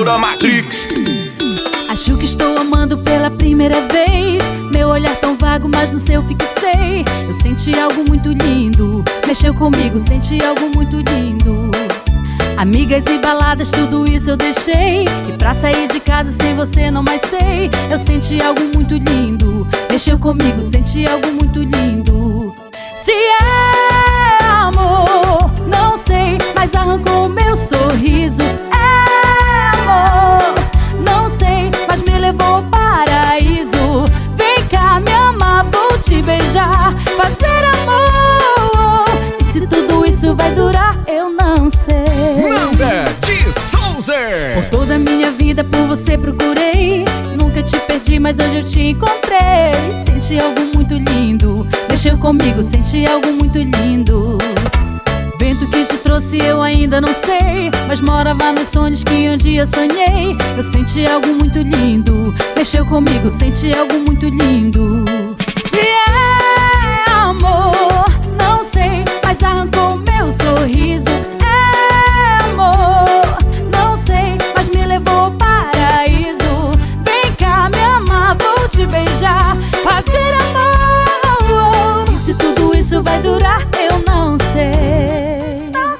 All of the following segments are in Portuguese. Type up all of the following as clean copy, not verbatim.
Produtora Matrix. Acho que estou amando pela primeira vez. Meu olhar tão vago, mas no seu fixei. Eu senti algo muito lindo, mexeu comigo, senti algo muito lindo. Amigas e baladas, tudo isso eu deixei. E pra sair de casa sem você não mais sei. Eu senti algo muito lindo, mexeu comigo, senti algo muito lindo. Se é amor, não sei, mas arrancou o meu sorriso. É amor, não sei, mas me levou ao paraíso. Vem cá me amar, vou te beijar, fazer amor. E se tudo isso vai durar, eu não sei. Nanda de Souza. Por toda a minha vida por você procurei. Nunca te perdi, mas hoje eu te encontrei. Senti algo muito lindo, mexeu comigo, senti algo muito lindo. Vento que te trouxe eu ainda não sei, mas morava nos sonhos que um dia sonhei. Eu senti algo muito lindo, mexeu comigo, senti algo muito lindo. Se é amor, não sei, mas arrancou o meu sorriso. É amor, não sei, mas me levou ao paraíso. Vem cá me amar, vou te beijar, fazer amor. E se tudo isso vai durar, eu não sei. Não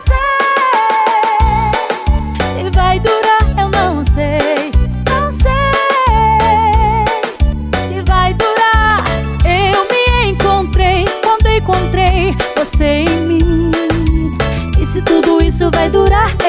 sei se vai durar, eu não sei. Não sei se vai durar. Eu me encontrei quando encontrei você em mim. E se tudo isso vai durar,